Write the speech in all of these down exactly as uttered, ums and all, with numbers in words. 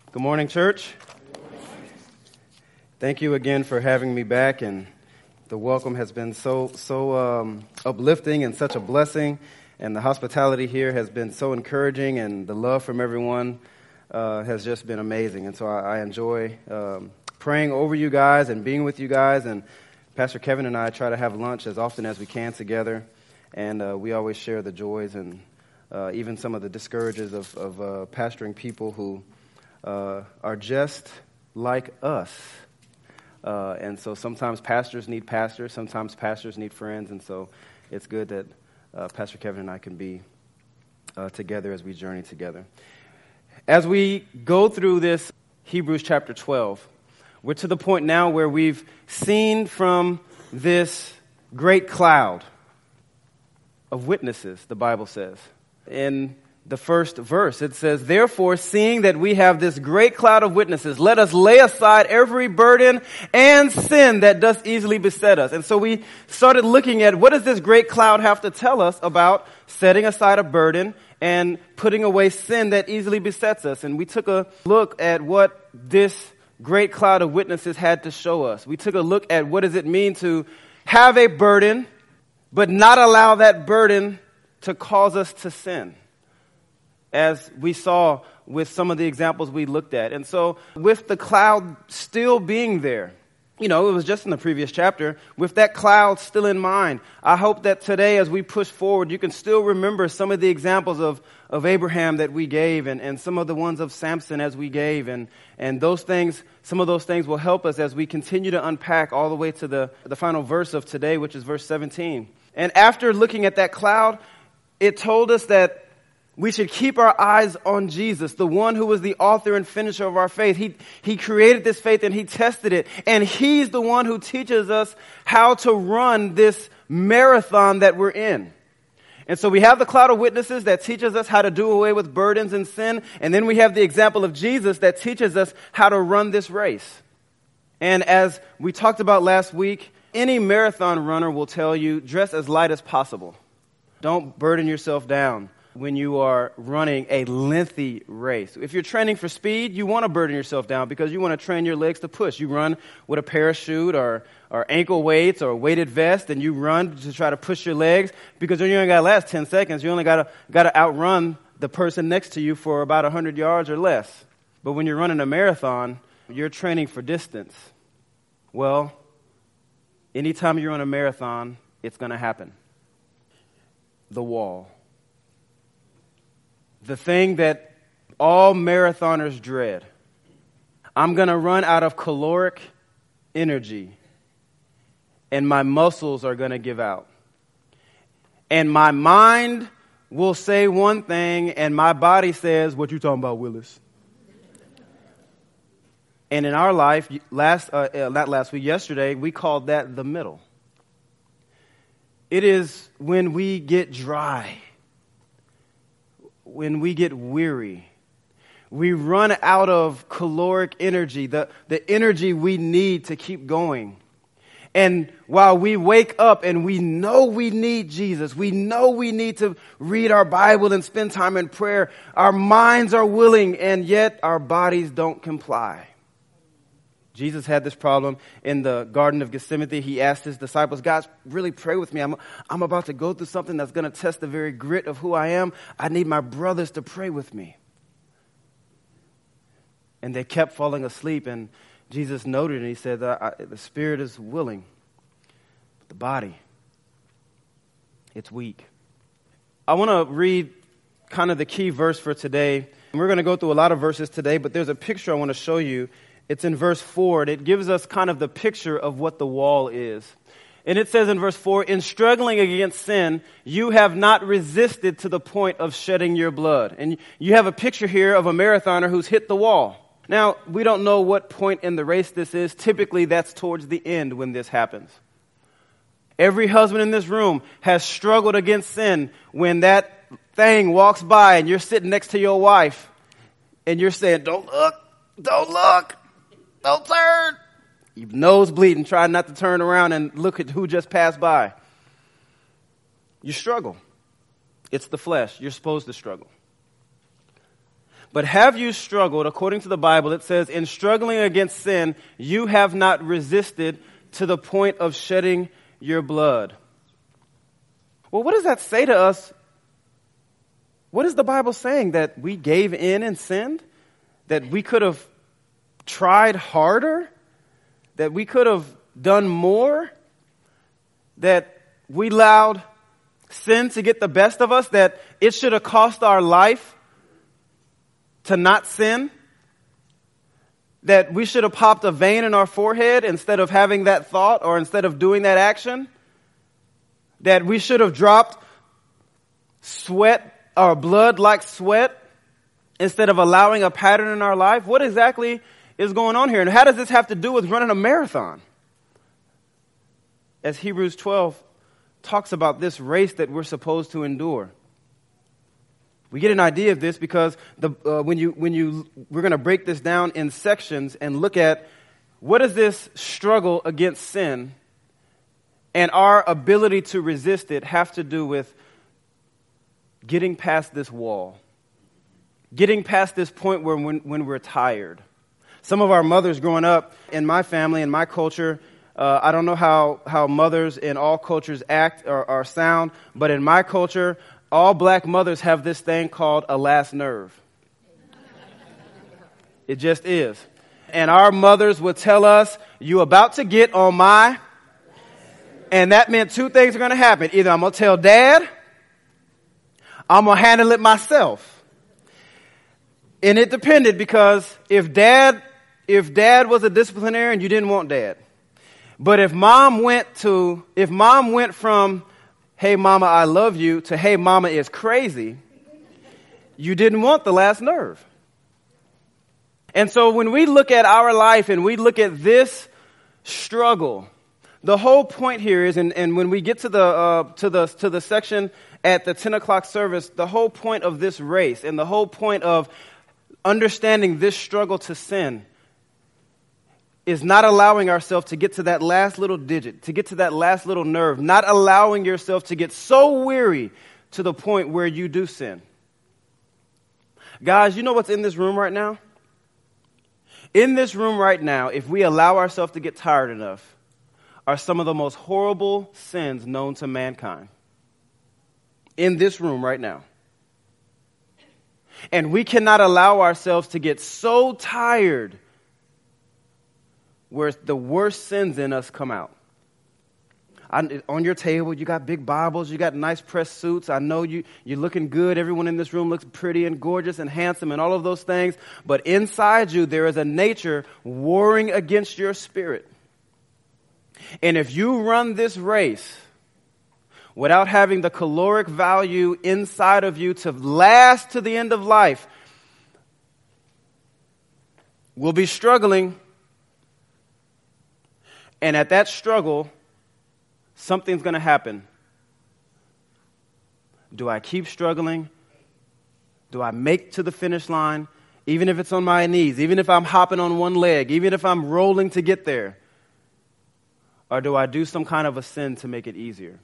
Good morning, church. Thank you again for having me back, and the welcome has been so so um, uplifting and such a blessing, and the hospitality here has been so encouraging, and the love from everyone uh, has just been amazing, and so I, I enjoy um, praying over you guys and being with you guys, and Pastor Kevin and I try to have lunch as often as we can together, and uh, we always share the joys and uh, even some of the discourages of, of uh, pastoring people who Uh, are just like us. Uh, and so sometimes pastors need pastors, sometimes pastors need friends, and so it's good that uh, Pastor Kevin and I can be uh, together as we journey together. As we go through this Hebrews chapter twelve, we're to the point now where we've seen from this great cloud of witnesses, the Bible says. In the first verse, it says, "Therefore, seeing that we have this great cloud of witnesses, let us lay aside every burden and sin that does easily beset us." And so we started looking at, what does this great cloud have to tell us about setting aside a burden and putting away sin that easily besets us? And we took a look at what this great cloud of witnesses had to show us. We took a look at what does it mean to have a burden, but not allow that burden to cause us to sin, as we saw with some of the examples we looked at. And so with the cloud still being there, you know, it was just in the previous chapter, with that cloud still in mind, I hope that today as we push forward, you can still remember some of the examples of, of Abraham that we gave, and, and some of the ones of Samson as we gave. And, and those things, some of those things will help us as we continue to unpack all the way to the, the final verse of today, which is verse seventeen. And after looking at that cloud, it told us that we should keep our eyes on Jesus, the one who was the author and finisher of our faith. He, he created this faith and he tested it. And he's the one who teaches us how to run this marathon that we're in. And so we have the cloud of witnesses that teaches us how to do away with burdens and sin. And then we have the example of Jesus that teaches us how to run this race. And as we talked about last week, any marathon runner will tell you, dress as light as possible. Don't burden yourself down when you are running a lengthy race. If you're training for speed, you want to burden yourself down because you want to train your legs to push. You run with a parachute or, or ankle weights or a weighted vest, and you run to try to push your legs because you only got to last ten seconds. You only got to got to outrun the person next to you for about one hundred yards or less. But when you're running a marathon, you're training for distance. Well, anytime you run a marathon, it's going to happen. The wall. The thing that all marathoners dread. I'm going to run out of caloric energy, and my muscles are going to give out. And my mind will say one thing, and my body says, "What you talking about, Willis?" And in our life, last uh, not last week, yesterday, we called that the middle. It is when we get dry, when we get weary, we run out of caloric energy, the, the energy we need to keep going. And while we wake up and we know we need Jesus, we know we need to read our Bible and spend time in prayer, our minds are willing, and yet our bodies don't comply. Jesus had this problem in the Garden of Gethsemane. He asked his disciples, "Guys, really pray with me. I'm, I'm about to go through something that's going to test the very grit of who I am. I need my brothers to pray with me." And they kept falling asleep, and Jesus noted, and he said, I, I, the spirit is willing, but the body, it's weak. I want to read kind of the key verse for today. We're going to go through a lot of verses today, but there's a picture I want to show you. It's in verse four, and it gives us kind of the picture of what the wall is. And it says in verse four, "In struggling against sin, you have not resisted to the point of shedding your blood." And you have a picture here of a marathoner who's hit the wall. Now, we don't know what point in the race this is. Typically, that's towards the end when this happens. Every husband in this room has struggled against sin when that thing walks by and you're sitting next to your wife and you're saying, "Don't look, don't look. Don't turn." Your nose bleeding, trying not to turn around and look at who just passed by. You struggle. It's the flesh. You're supposed to struggle. But have you struggled, according to the Bible, it says, in struggling against sin, you have not resisted to the point of shedding your blood. Well, what does that say to us? What is the Bible saying? That we gave in and sinned? That we could have tried harder? That we could have done more? That we allowed sin to get the best of us? That it should have cost our life to not sin? That we should have popped a vein in our forehead instead of having that thought or instead of doing that action? That we should have dropped sweat or blood like sweat instead of allowing a pattern in our life? What exactly is going on here? And how does this have to do with running a marathon? As Hebrews twelve talks about this race that we're supposed to endure. We get an idea of this because the uh, when you when you we're going to break this down in sections and look at what does this struggle against sin and our ability to resist it have to do with getting past this wall, getting past this point where when, when we're tired. Some of our mothers growing up in my family, in my culture, uh, I don't know how, how mothers in all cultures act or, or sound, but in my culture, all black mothers have this thing called a last nerve. It just is. And our mothers would tell us, you about to get on my, and that meant two things are going to happen. Either I'm going to tell dad, I'm going to handle it myself. And it depended because if dad, if dad was a disciplinarian, you didn't want dad. But if mom went to, if mom went from, hey mama, I love you, to hey mama is crazy, you didn't want the last nerve. And so when we look at our life and we look at this struggle, the whole point here is, and, and when we get to the uh, to the to the section at the ten o'clock service, the whole point of this race and the whole point of understanding this struggle to sin is not allowing ourselves to get to that last little digit, to get to that last little nerve, not allowing yourself to get so weary to the point where you do sin. Guys, you know what's in this room right now? In this room right now, if we allow ourselves to get tired enough, are some of the most horrible sins known to mankind. In this room right now. And we cannot allow ourselves to get so tired where the worst sins in us come out. I, on your table, you got big Bibles, you got nice pressed suits. I know you, you're looking good. Everyone in this room looks pretty and gorgeous and handsome and all of those things. But inside you, there is a nature warring against your spirit. And if you run this race without having the caloric value inside of you to last to the end of life, we'll be struggling. And at that struggle, something's going to happen. Do I keep struggling? Do I make to the finish line? Even if it's on my knees, even if I'm hopping on one leg, even if I'm rolling to get there? Or do I do some kind of a sin to make it easier?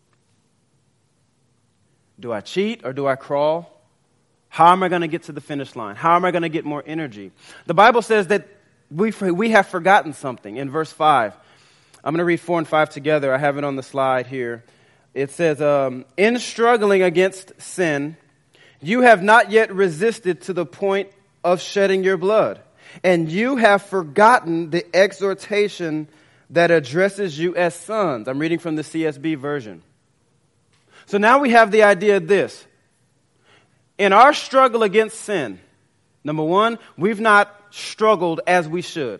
Do I cheat or do I crawl? How am I going to get to the finish line? How am I going to get more energy? The Bible says that we we have forgotten something in verse five. I'm going to read four and five together. I have it on the slide here. It says, um, in struggling against sin, you have not yet resisted to the point of shedding your blood, and you have forgotten the exhortation that addresses you as sons. I'm reading from the C S B version. So now we have the idea of this. In our struggle against sin, number one, we've not struggled as we should,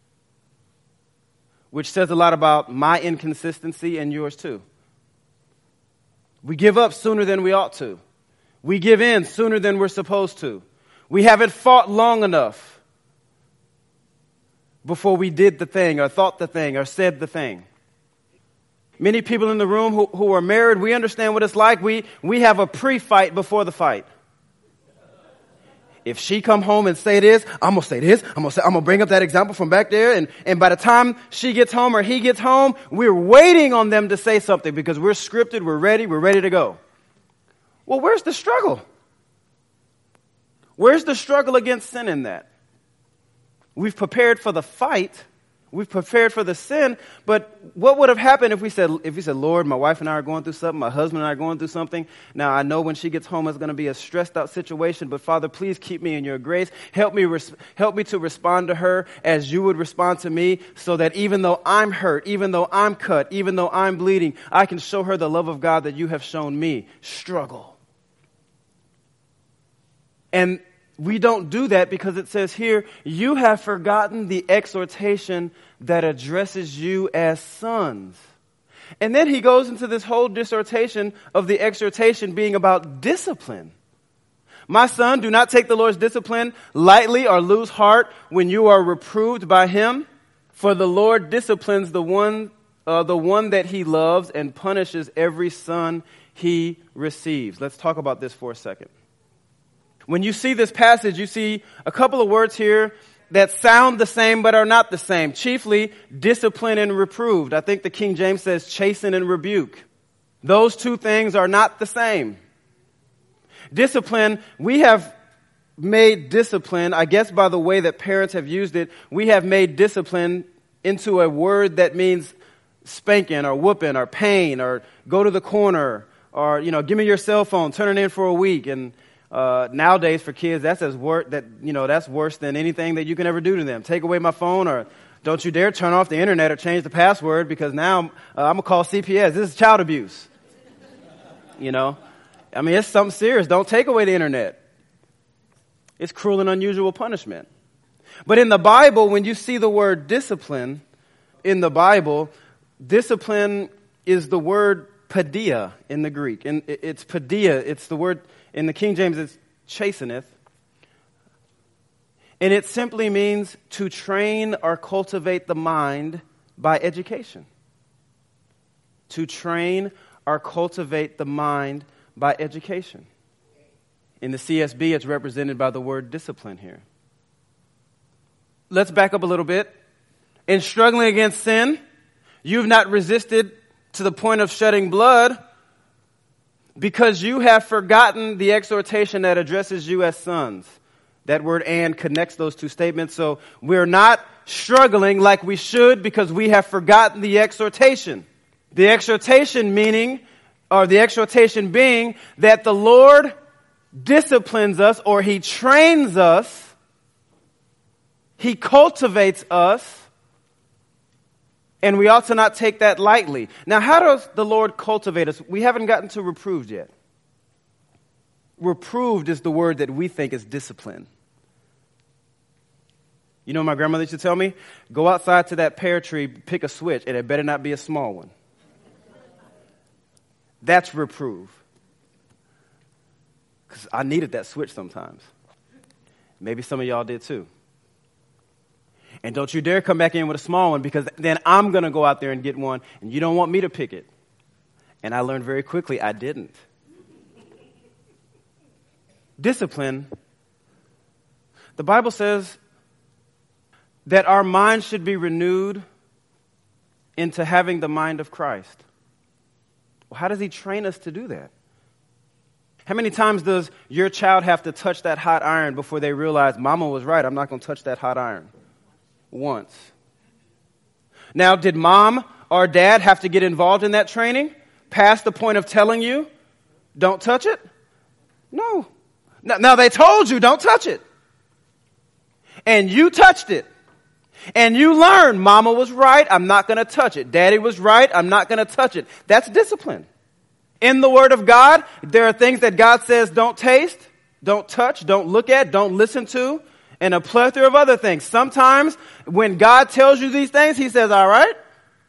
which says a lot about my inconsistency and yours too. We give up sooner than we ought to. We give in sooner than we're supposed to. We haven't fought long enough before we did the thing or thought the thing or said the thing. Many people in the room who, who are married, we understand what it's like. We, we have a pre-fight before the fight. If she come home and say this, I'm going to say this. I'm going to say, I'm going to bring up that example from back there. And, and by the time she gets home or he gets home, we're waiting on them to say something because we're scripted, we're ready, we're ready to go. Well, where's the struggle? Where's the struggle against sin in that? We've prepared for the fight. We've prepared for the sin, but what would have happened if we said, if we said, Lord, my wife and I are going through something, my husband and I are going through something. Now, I know when she gets home, it's going to be a stressed out situation, but Father, please keep me in your grace. Help me, res- help me to respond to her as you would respond to me, so that even though I'm hurt, even though I'm cut, even though I'm bleeding, I can show her the love of God that you have shown me. Struggle. And we don't do that because it says here, you have forgotten the exhortation that addresses you as sons. And then he goes into this whole dissertation of the exhortation being about discipline. My son, do not take the Lord's discipline lightly or lose heart when you are reproved by him. For the Lord disciplines the one, uh, the one that he loves and punishes every son he receives. Let's talk about this for a second. When you see this passage, you see a couple of words here that sound the same but are not the same. Chiefly, discipline and reproved. I think the King James says chasten and rebuke. Those two things are not the same. Discipline, we have made discipline, I guess by the way that parents have used it, we have made discipline into a word that means spanking or whooping or pain or go to the corner or, you know, give me your cell phone, turn it in for a week. And Uh, nowadays for kids, that's as wor- that you know that's worse than anything that you can ever do to them. Take away my phone, or don't you dare turn off the internet or change the password, because now uh, I'm gonna call C P S. This is child abuse. You know, I mean, it's something serious. Don't take away the internet. It's cruel and unusual punishment. But in the Bible, when you see the word discipline in the Bible, discipline is the word paideia in the Greek, and it's paideia. It's the word. In the King James, it's chasteneth. And it simply means to train or cultivate the mind by education. To train or cultivate the mind by education. In the C S B, it's represented by the word discipline here. Let's back up a little bit. In struggling against sin, you've not resisted to the point of shedding blood, because you have forgotten the exhortation that addresses you as sons. That word "and" connects those two statements. So we're not struggling like we should because we have forgotten the exhortation. The exhortation meaning, or the exhortation being, that the Lord disciplines us, or he trains us, he cultivates us, and we ought to not take that lightly. Now, how does the Lord cultivate us? We haven't gotten to reproved yet. Reproved is the word that we think is discipline. You know what my grandmother used to tell me? Go outside to that pear tree, pick a switch, and it better not be a small one. That's reprove. Because I needed that switch sometimes. Maybe some of y'all did too. And don't you dare come back in with a small one, because then I'm going to go out there and get one, and you don't want me to pick it. And I learned very quickly I didn't. Discipline. The Bible says that our mind should be renewed into having the mind of Christ. Well, how does he train us to do that? How many times does your child have to touch that hot iron before they realize, Mama was right, I'm not going to touch that hot iron? Once. Now, did mom or dad have to get involved in that training past the point of telling you, don't touch it? No. Now, now they told you, don't touch it. And you touched it. And you learned, Mama was right, I'm not going to touch it. Daddy was right, I'm not going to touch it. That's discipline. In the Word of God, there are things that God says don't taste, don't touch, don't look at, don't listen to, and a plethora of other things. Sometimes when God tells you these things, he says, all right,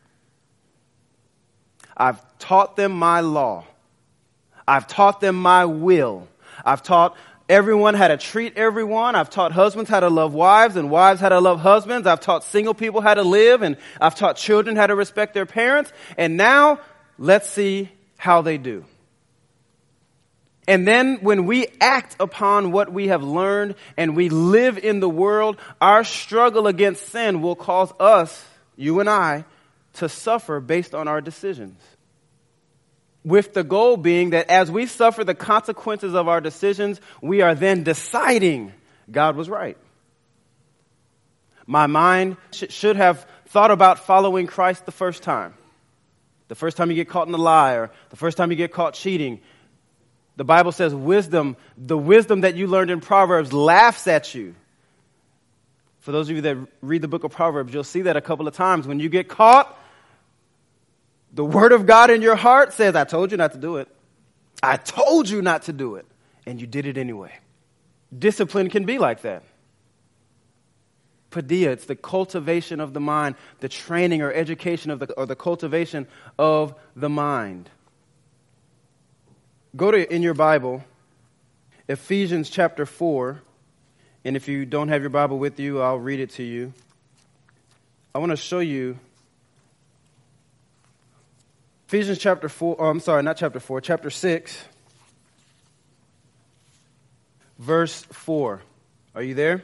I've taught them my law. I've taught them my will. I've taught everyone how to treat everyone. I've taught husbands how to love wives and wives how to love husbands. I've taught single people how to live, and I've taught children how to respect their parents. And now let's see how they do. And then when we act upon what we have learned and we live in the world, our struggle against sin will cause us, you and I, to suffer based on our decisions. with the goal being that as we suffer the consequences of our decisions, we are then deciding God was right. My mind sh- should have thought about following Christ the first time. The first time you get caught in a lie, or the first time you get caught cheating. The Bible says wisdom, the wisdom that you learned in Proverbs laughs at you. For those of you that read the book of Proverbs, you'll see that a couple of times. When you get caught, the word of God in your heart says, I told you not to do it. I told you not to do it. And you did it anyway. Discipline can be like that. Paideia, it's the cultivation of the mind, the training or education of the, or the cultivation of the mind. Go to, in your Bible, Ephesians chapter four. And if you don't have your Bible with you, I'll read it to you. I want to show you Ephesians chapter four, oh, I'm sorry, not chapter four, chapter six, verse four. Are you there?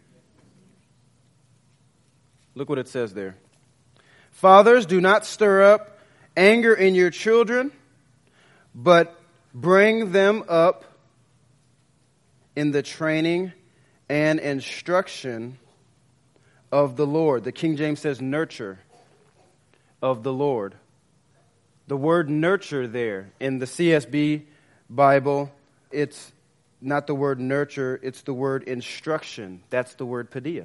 Look what it says there. Fathers, do not stir up anger in your children, but bring them up in the training and instruction of the Lord. The King James says nurture of the Lord. The word nurture there in the C S B Bible, it's not the word nurture, it's the word instruction. That's the word paideia.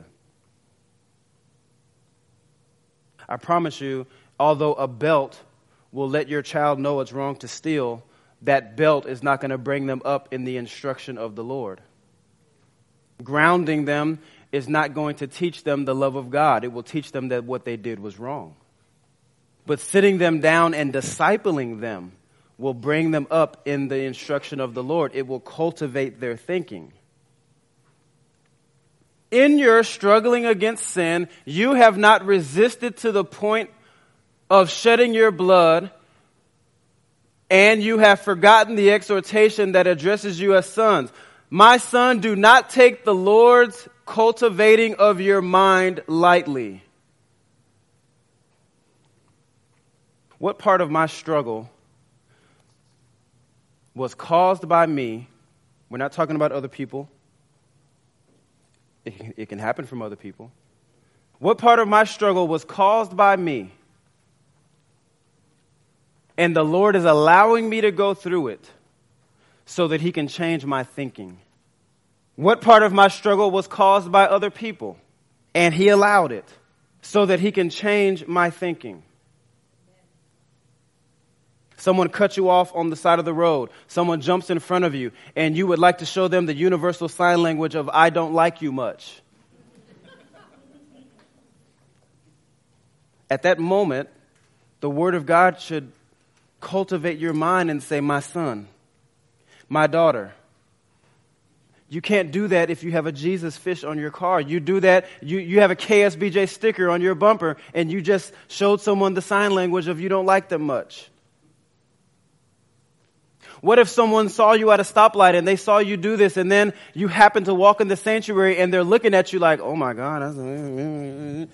I promise you, although a belt will let your child know it's wrong to steal, that belt is not going to bring them up in the instruction of the Lord. Grounding them is not going to teach them the love of God. It will teach them that what they did was wrong. But sitting them down and discipling them will bring them up in the instruction of the Lord. It will cultivate their thinking. In your struggling against sin, you have not resisted to the point of shedding your blood, and you have forgotten the exhortation that addresses you as sons. My son, do not take the Lord's cultivating of your mind lightly. What part of my struggle was caused by me? We're not talking about other people. It can, it can happen from other people. What part of my struggle was caused by me? And the Lord is allowing me to go through it so that He can change my thinking. What part of my struggle was caused by other people? And He allowed it so that He can change my thinking. Someone cuts you off on the side of the road. Someone jumps in front of you, and you would like to show them the universal sign language of, I don't like you much. At that moment, the Word of God should cultivate your mind and say, my son, my daughter. You can't do that if you have a Jesus fish on your car. You do that, you, you have a K S B J sticker on your bumper, and you just showed someone the sign language of you don't like them much. What if someone saw you at a stoplight and they saw you do this, and then you happen to walk in the sanctuary and they're looking at you like, oh my God. That's...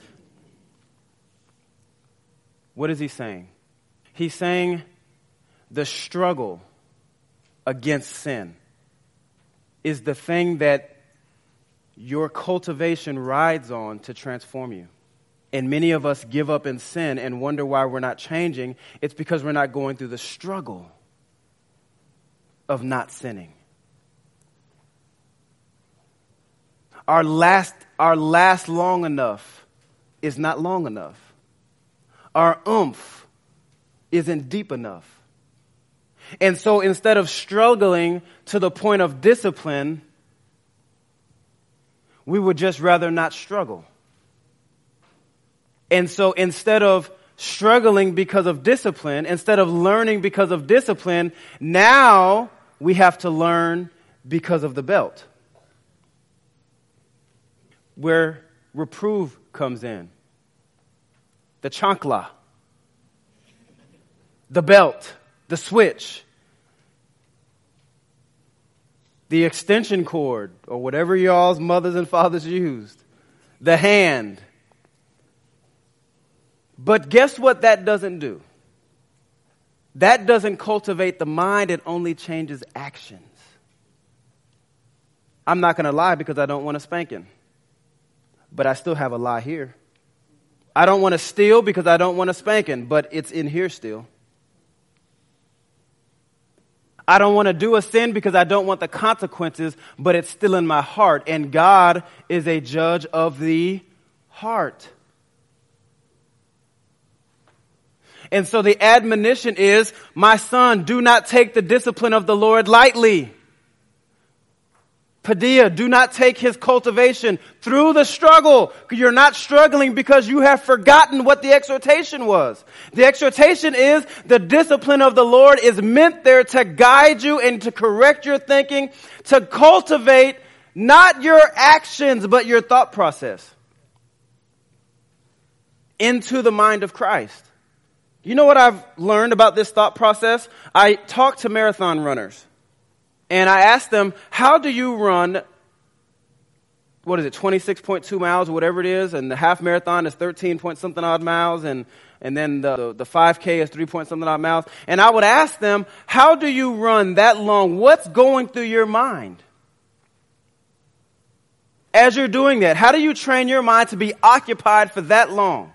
What is he saying? He's saying the struggle against sin is the thing that your cultivation rides on to transform you. And many of us give up in sin and wonder why we're not changing. It's because we're not going through the struggle of not sinning. Our last, our last long enough is not long enough. Our oomph isn't deep enough. And so instead of struggling to the point of discipline, we would just rather not struggle. And so instead of struggling because of discipline, instead of learning because of discipline, now we have to learn because of the belt. Where reprove comes in. The chancla. The belt. The switch. The extension cord, or whatever y'all's mothers and fathers used. The hand. But guess what that doesn't do? That doesn't cultivate the mind. It only changes actions. I'm not going to lie because I don't want a spanking. But I still have a lie here. I don't want to steal because I don't want a spanking, but it's in here still. I don't want to do a sin because I don't want the consequences, but it's still in my heart. And God is a judge of the heart. And so the admonition is, my son, do not take the discipline of the Lord lightly. Padilla, do not take his cultivation through the struggle. You're not struggling because you have forgotten what the exhortation was. The exhortation is the discipline of the Lord is meant there to guide you and to correct your thinking, to cultivate not your actions, but your thought process into the mind of Christ. You know what I've learned about this thought process? I talk to marathon runners. And I asked them, how do you run, what is it, twenty-six point two miles or whatever it is, and the half marathon is thirteen point something odd miles, and, and then the, the five K is three point something odd miles. And I would ask them, how do you run that long? What's going through your mind? As you're doing that, how do you train your mind to be occupied for that long?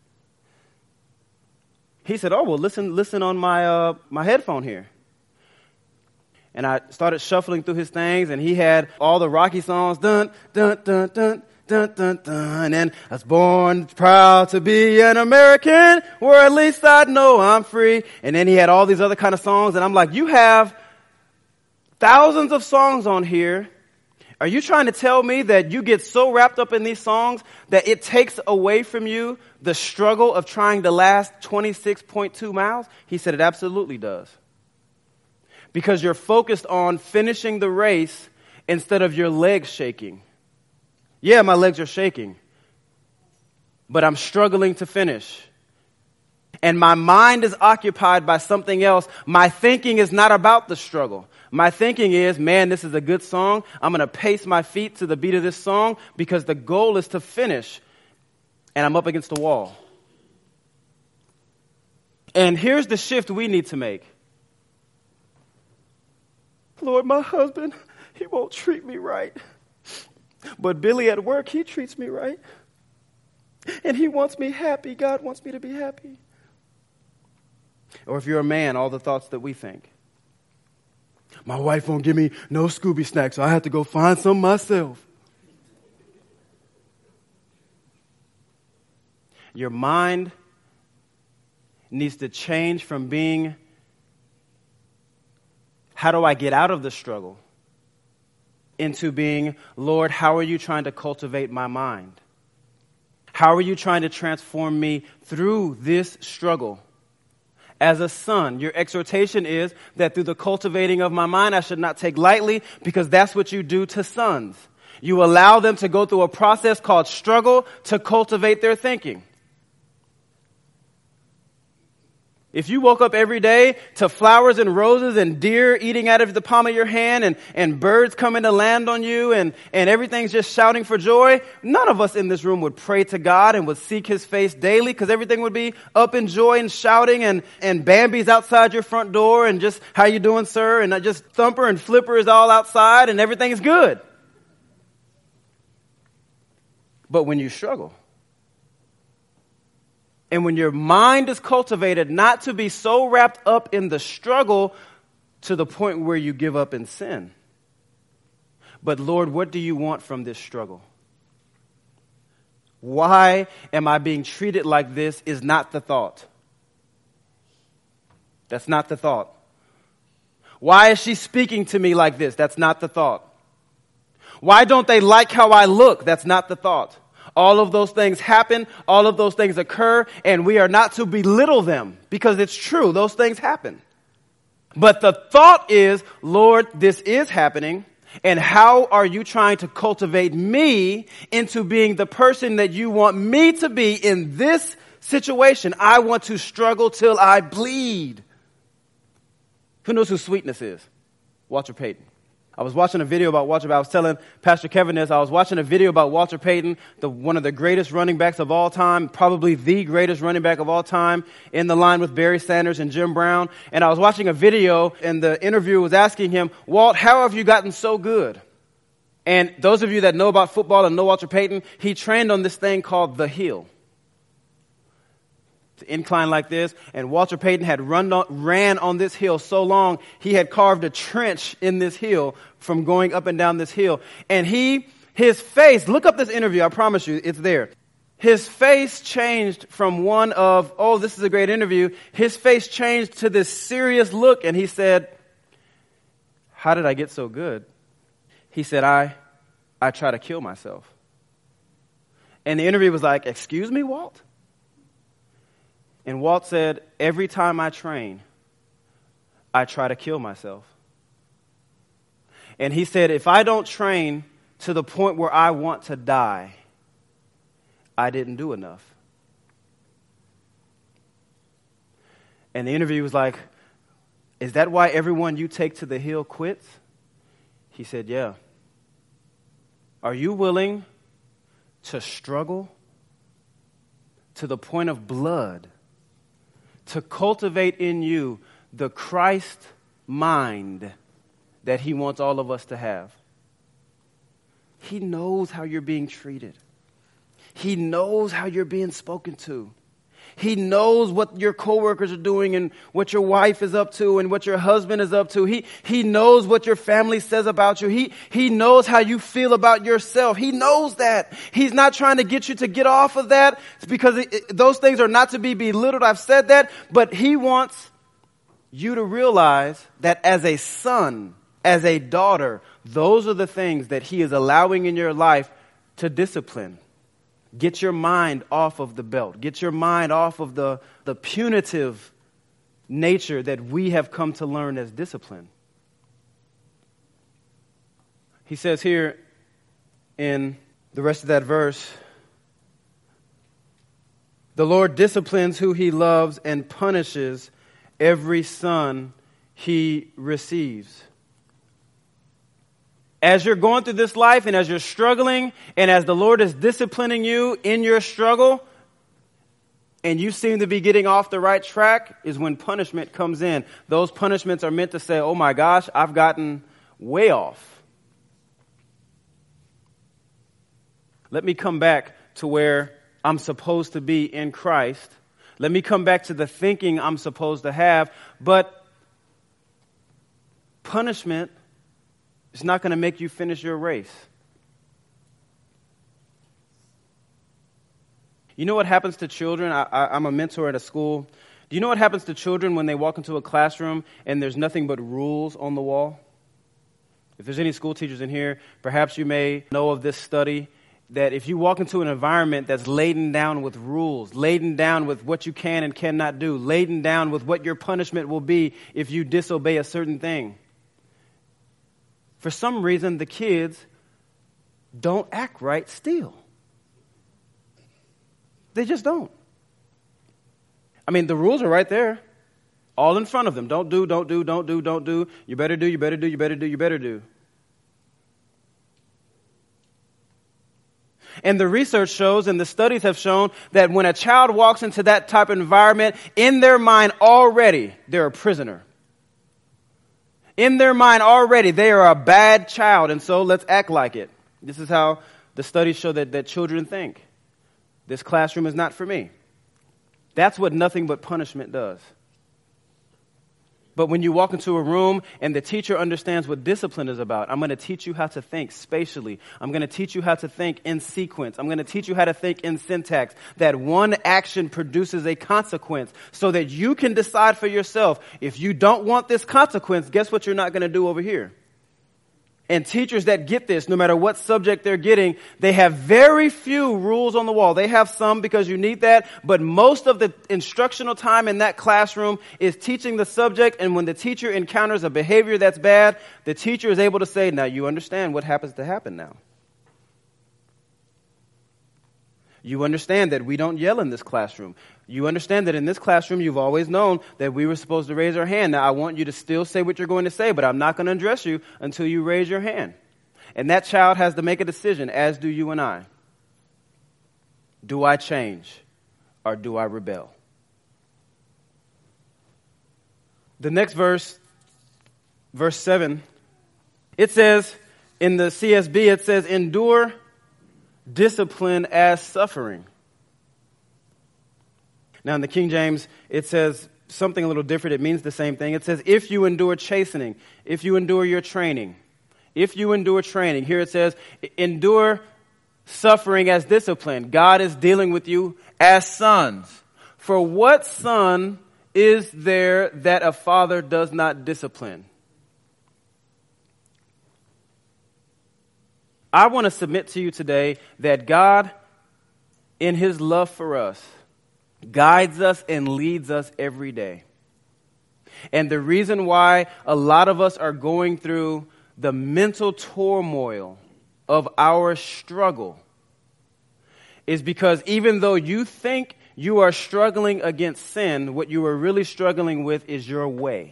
He said, oh, well, listen, listen on my, uh, my headphone here. And I started shuffling through his things, and he had all the Rocky songs, dun, dun, dun, dun, dun, dun, dun. And I was born proud to be an American, where at least I know I'm free. And then he had all these other kind of songs, and I'm like, you have thousands of songs on here. Are you trying to tell me that you get so wrapped up in these songs that it takes away from you the struggle of trying to last twenty-six point two miles? He said it absolutely does. Because you're focused on finishing the race instead of your legs shaking. Yeah, my legs are shaking, but I'm struggling to finish. And my mind is occupied by something else. My thinking is not about the struggle. My thinking is, man, this is a good song. I'm going to pace my feet to the beat of this song because the goal is to finish. And I'm up against the wall. And here's the shift we need to make. Lord, my husband, he won't treat me right. But Billy at work, he treats me right. And he wants me happy. God wants me to be happy. Or if you're a man, all the thoughts that we think. My wife won't give me no Scooby snacks, so I have to go find some myself. Your mind needs to change from being, how do I get out of the struggle, into being, Lord, how are you trying to cultivate my mind? How are you trying to transform me through this struggle? As a son, your exhortation is that through the cultivating of my mind, I should not take lightly, because that's what you do to sons. You allow them to go through a process called struggle to cultivate their thinking. If you woke up every day to flowers and roses and deer eating out of the palm of your hand and, and birds coming to land on you and, and everything's just shouting for joy, none of us in this room would pray to God and would seek his face daily, because everything would be up in joy and shouting, and, and Bambi's outside your front door and just, how you doing, sir? And just Thumper and Flipper is all outside and everything is good. But when you struggle, and when your mind is cultivated not to be so wrapped up in the struggle to the point where you give up in sin. But Lord, what do you want from this struggle? Why am I being treated like this is not the thought. That's not the thought. Why is she speaking to me like this? That's not the thought. Why don't they like how I look? That's not the thought. All of those things happen, all of those things occur, and we are not to belittle them, because it's true, those things happen. But the thought is, Lord, this is happening, and how are you trying to cultivate me into being the person that you want me to be in this situation? I want to struggle till I bleed. Who knows who Sweetness is? Walter Payton. I was watching a video about Walter Payton. I was telling Pastor Kevin this. I was watching a video about Walter Payton, the, one of the greatest running backs of all time, probably the greatest running back of all time, in the line with Barry Sanders and Jim Brown. And I was watching a video, and the interviewer was asking him, Walt, how have you gotten so good? And those of you that know about football and know Walter Payton, he trained on this thing called the hill. Incline like this, and Walter Payton had run on, ran on this hill so long, he had carved a trench in this hill from going up and down this hill. And he, his face, look up this interview, I promise you, it's there. His face changed from one of, oh, this is a great interview. His face changed to this serious look, and he said, how did I get so good? He said, I, I try to kill myself. And the interview was like, excuse me, Walt? And Walt said, every time I train, I try to kill myself. And he said, if I don't train to the point where I want to die, I didn't do enough. And the interview was like, is that why everyone you take to the hill quits? He said, yeah. Are you willing to struggle to the point of blood to cultivate in you the Christ mind that he wants all of us to have? He knows how you're being treated. He knows how you're being spoken to. He knows what your coworkers are doing and what your wife is up to and what your husband is up to. He, he knows what your family says about you. He, he knows how you feel about yourself. He knows that. He's not trying to get you to get off of that because it, it, those things are not to be belittled. I've said that, but he wants you to realize that as a son, as a daughter, those are the things that he is allowing in your life to discipline. Get your mind off of the belt. Get your mind off of the, the punitive nature that we have come to learn as discipline. He says here in the rest of that verse, the Lord disciplines who he loves and punishes every son he receives. As you're going through this life and as you're struggling and as the Lord is disciplining you in your struggle and you seem to be getting off the right track is when punishment comes in. Those punishments are meant to say, oh my gosh, I've gotten way off. Let me come back to where I'm supposed to be in Christ. Let me come back to the thinking I'm supposed to have. But punishment it's not going to make you finish your race. You know what happens to children? I, I, I'm a mentor at a school. Do you know what happens to children when they walk into a classroom and there's nothing but rules on the wall? If there's any school teachers in here, perhaps you may know of this study that if you walk into an environment that's laden down with rules, laden down with what you can and cannot do, laden down with what your punishment will be if you disobey a certain thing, for some reason, the kids don't act right still. They just don't. I mean, the rules are right there, all in front of them. Don't do, don't do, don't do, don't do. You better do, you better do, you better do, you better do. And the research shows and the studies have shown that when a child walks into that type of environment, in their mind already, they're a prisoner. In their mind already, they are a bad child, and so let's act like it. This is how the studies show that, that children think. This classroom is not for me. That's what nothing but punishment does. But when you walk into a room and the teacher understands what discipline is about, I'm going to teach you how to think spatially. I'm going to teach you how to think in sequence. I'm going to teach you how to think in syntax. That one action produces a consequence so that you can decide for yourself. If you don't want this consequence, guess what you're not going to do over here? And teachers that get this, no matter what subject they're getting, they have very few rules on the wall. They have some because you need that, but most of the instructional time in that classroom is teaching the subject, and when the teacher encounters a behavior that's bad, the teacher is able to say, now you understand what happens to happen now. You understand that we don't yell in this classroom. You understand that in this classroom, you've always known that we were supposed to raise our hand. Now, I want you to still say what you're going to say, but I'm not going to address you until you raise your hand. And that child has to make a decision, as do you and I. Do I change or do I rebel? The next verse, verse seven, it says, in the C S B, it says, endure discipline as suffering. Now, in the King James, it says something a little different. It means the same thing. It says, if you endure chastening, if you endure your training, if you endure training. Here it says, endure suffering as discipline. God is dealing with you as sons. For what son is there that a father does not discipline? I want to submit to you today that God, in his love for us, guides us and leads us every day. And the reason why a lot of us are going through the mental turmoil of our struggle is because even though you think you are struggling against sin, what you are really struggling with is your way.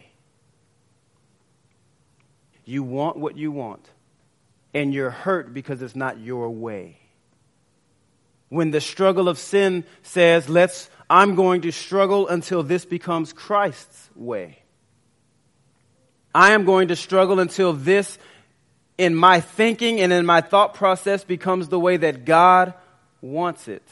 You want what you want. And you're hurt because it's not your way. When the struggle of sin says, let's, I'm going to struggle until this becomes Christ's way. I am going to struggle until this, in my thinking and in my thought process, becomes the way that God wants it.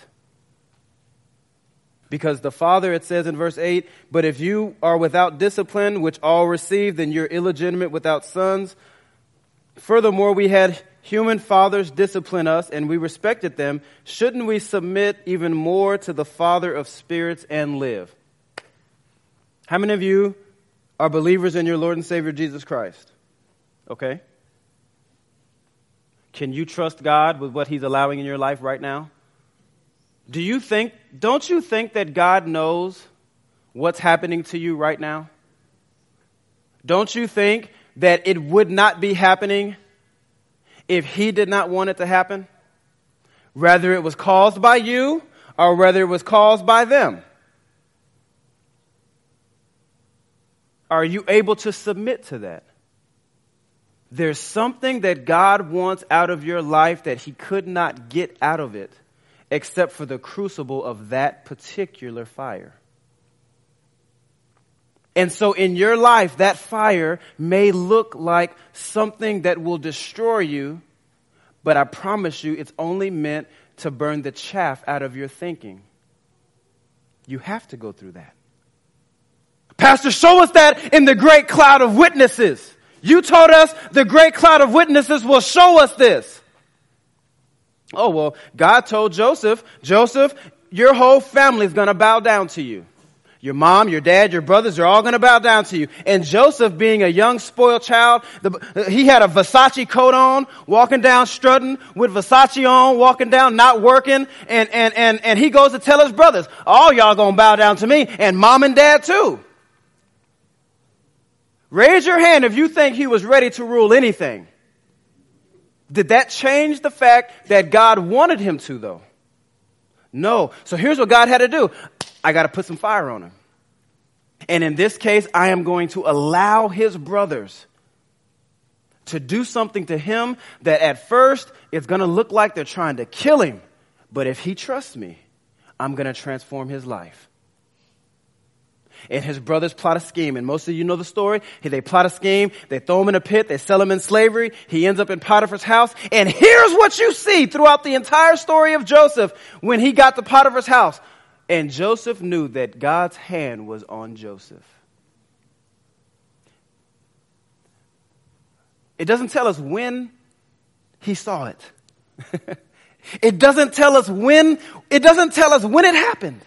Because the Father, it says in verse eight, but if you are without discipline, which all receive, then you're illegitimate without sons. Furthermore, we had human fathers discipline us, and we respected them. Shouldn't we submit even more to the Father of spirits and live? How many of you are believers in your Lord and Savior Jesus Christ? Okay. Can you trust God with what he's allowing in your life right now? Do you think, don't you think that God knows what's happening to you right now? Don't you think that it would not be happening if he did not want it to happen? Whether it was caused by you or whether it was caused by them. Are you able to submit to that? There's something that God wants out of your life that he could not get out of it except for the crucible of that particular fire. And so in your life, that fire may look like something that will destroy you, but I promise you it's only meant to burn the chaff out of your thinking. You have to go through that. Pastor, show us that in the great cloud of witnesses. You told us the great cloud of witnesses will show us this. Oh, well, God told Joseph, Joseph, your whole family is going to bow down to you. Your mom, your dad, your brothers are all going to bow down to you. And Joseph, being a young spoiled child, the, he had a Versace coat on, walking down strutting with Versace on, walking down not working. And, and, and, and he goes to tell his brothers, all y'all going to bow down to me, and mom and dad too. Raise your hand if you think he was ready to rule anything. Did that change the fact that God wanted him to, though? No. So here's what God had to do. I got to put some fire on him. And in this case, I am going to allow his brothers to do something to him that at first it's going to look like they're trying to kill him. But if he trusts me, I'm going to transform his life. And his brothers plot a scheme. And most of you know the story. They plot a scheme. They throw him in a pit. They sell him in slavery. He ends up in Potiphar's house. And here's what you see throughout the entire story of Joseph when he got to Potiphar's house. And Joseph knew that God's hand was on Joseph. It doesn't tell us when he saw it. It doesn't tell us when, it doesn't tell us when it happened.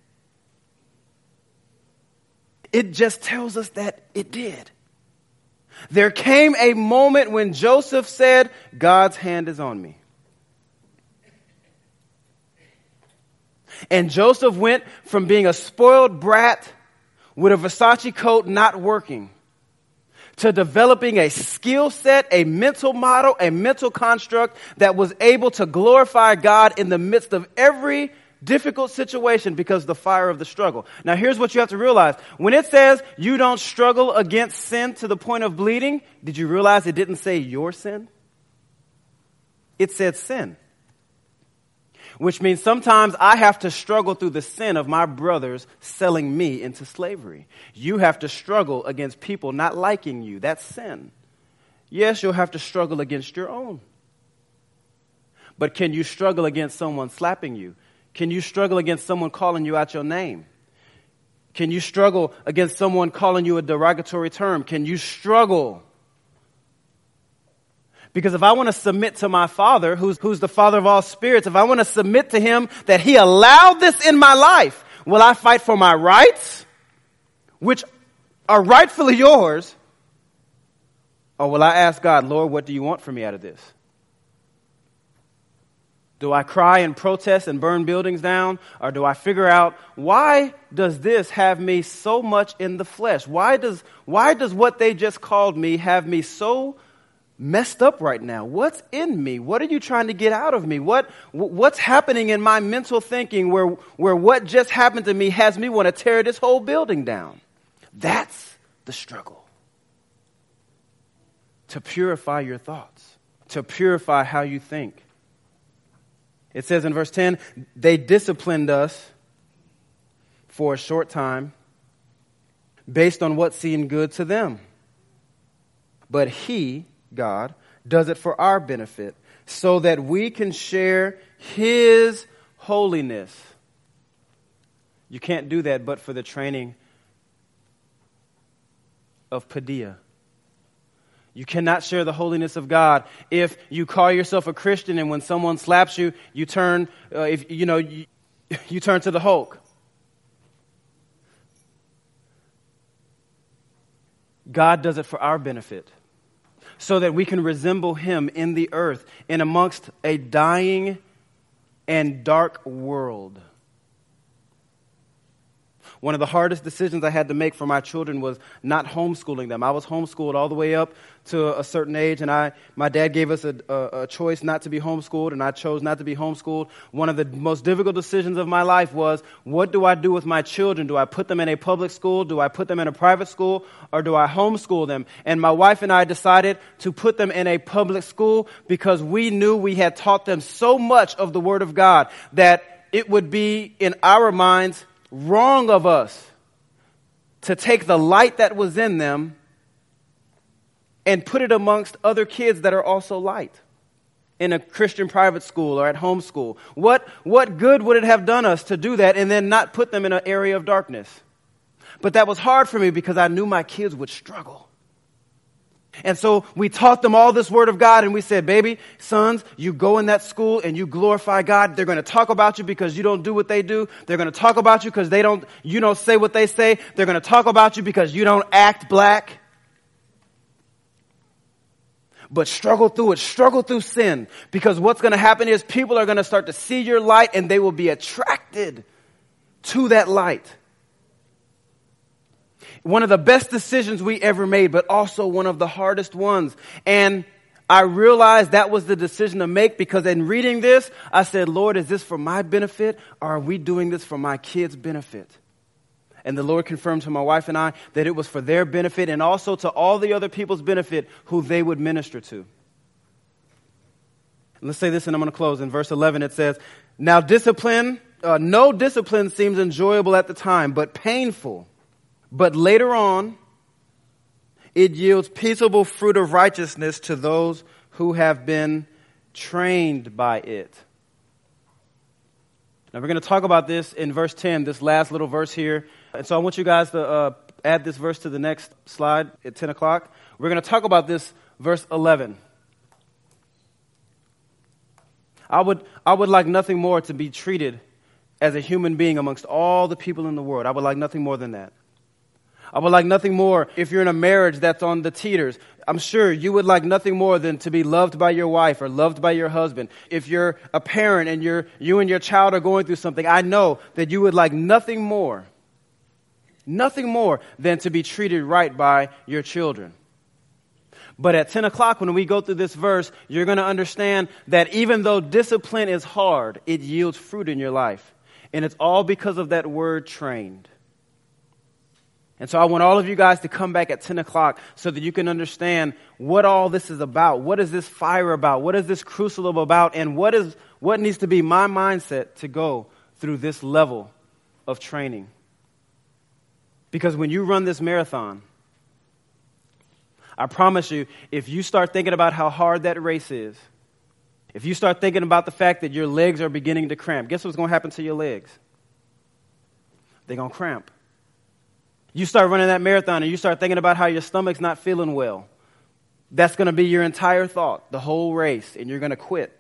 It just tells us that it did. There came a moment when Joseph said, God's hand is on me. And Joseph went from being a spoiled brat with a Versace coat not working to developing a skill set, a mental model, a mental construct that was able to glorify God in the midst of every difficult situation because of the fire of the struggle. Now, here's what you have to realize. When it says you don't struggle against sin to the point of bleeding, did you realize it didn't say your sin? It said sin. Which means sometimes I have to struggle through the sin of my brothers selling me into slavery. You have to struggle against people not liking you. That's sin. Yes, you'll have to struggle against your own. But can you struggle against someone slapping you? Can you struggle against someone calling you out your name? Can you struggle against someone calling you a derogatory term? Can you struggle? Because if I want to submit to my Father, who's, who's the Father of all spirits, if I want to submit to Him that He allowed this in my life, will I fight for my rights, which are rightfully yours, or will I ask God, Lord, what do you want from me out of this? Do I cry and protest and burn buildings down? Or do I figure out, why does this have me so much in the flesh? Why does, why does what they just called me have me so messed up right now? What's in me? What are you trying to get out of me? What, what's happening in my mental thinking where, where what just happened to me has me want to tear this whole building down? That's the struggle. To purify your thoughts, to purify how you think. It says in verse ten, they disciplined us for a short time based on what seemed good to them. But He, God, does it for our benefit so that we can share His holiness. You can't do that but for the training of Padilla. You cannot share the holiness of God if you call yourself a Christian and when someone slaps you, you turn, uh, if you know, you, you turn to the Hulk. God does it for our benefit so that we can resemble Him in the earth and amongst a dying and dark world. One of the hardest decisions I had to make for my children was not homeschooling them. I was homeschooled all the way up to a certain age, and I, my dad gave us a, a, a choice not to be homeschooled, and I chose not to be homeschooled. One of the most difficult decisions of my life was, what do I do with my children? Do I put them in a public school? Do I put them in a private school? Or do I homeschool them? And my wife and I decided to put them in a public school because we knew we had taught them so much of the Word of God that it would be, in our minds, wrong of us to take the light that was in them and put it amongst other kids that are also light in a Christian private school or at home school. What, what good would it have done us to do that and then not put them in an area of darkness? But that was hard for me because I knew my kids would struggle. And so we taught them all this Word of God, and we said, baby, sons, you go in that school and you glorify God. They're going to talk about you because you don't do what they do. They're going to talk about you because they don't, you don't say what they say. They're going to talk about you because you don't act black. But struggle through it. Struggle through sin. Because what's going to happen is people are going to start to see your light and they will be attracted to that light. One of the best decisions we ever made, but also one of the hardest ones. And I realized that was the decision to make because in reading this, I said, Lord, is this for my benefit or are we doing this for my kids' benefit? And the Lord confirmed to my wife and I that it was for their benefit and also to all the other people's benefit who they would minister to. Let's say this and I'm going to close. In verse eleven it says, now discipline, uh, no discipline seems enjoyable at the time, but painful. But later on, it yields peaceable fruit of righteousness to those who have been trained by it. Now, we're going to talk about this in verse ten, this last little verse here. And so I want you guys to uh, add this verse to the next slide at ten o'clock. We're going to talk about this verse eleven. I would, I would like nothing more to be treated as a human being amongst all the people in the world. I would like nothing more than that. I would like nothing more if you're in a marriage that's on the teeters. I'm sure you would like nothing more than to be loved by your wife or loved by your husband. If you're a parent and you're, you and your child are going through something, I know that you would like nothing more, nothing more than to be treated right by your children. But at ten o'clock, when we go through this verse, you're going to understand that even though discipline is hard, it yields fruit in your life. And it's all because of that word trained. And so I want all of you guys to come back at ten o'clock so that you can understand what all this is about. What is this fire about? What is this crucible about? And what is what needs to be my mindset to go through this level of training? Because when you run this marathon, I promise you, if you start thinking about how hard that race is, if you start thinking about the fact that your legs are beginning to cramp, guess what's going to happen to your legs? They're going to cramp. You start running that marathon and you start thinking about how your stomach's not feeling well. That's going to be your entire thought, the whole race, and you're going to quit.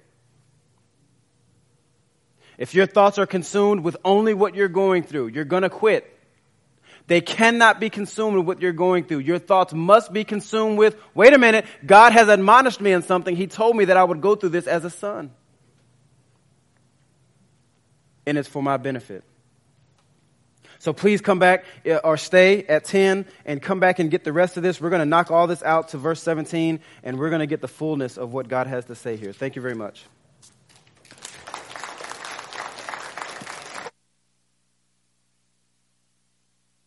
If your thoughts are consumed with only what you're going through, you're going to quit. They cannot be consumed with what you're going through. Your thoughts must be consumed with, wait a minute, God has admonished me in something. He told me that I would go through this as a son. And it's for my benefit. So please come back or stay at ten and come back and get the rest of this. We're going to knock all this out to verse seventeen, and we're going to get the fullness of what God has to say here. Thank you very much.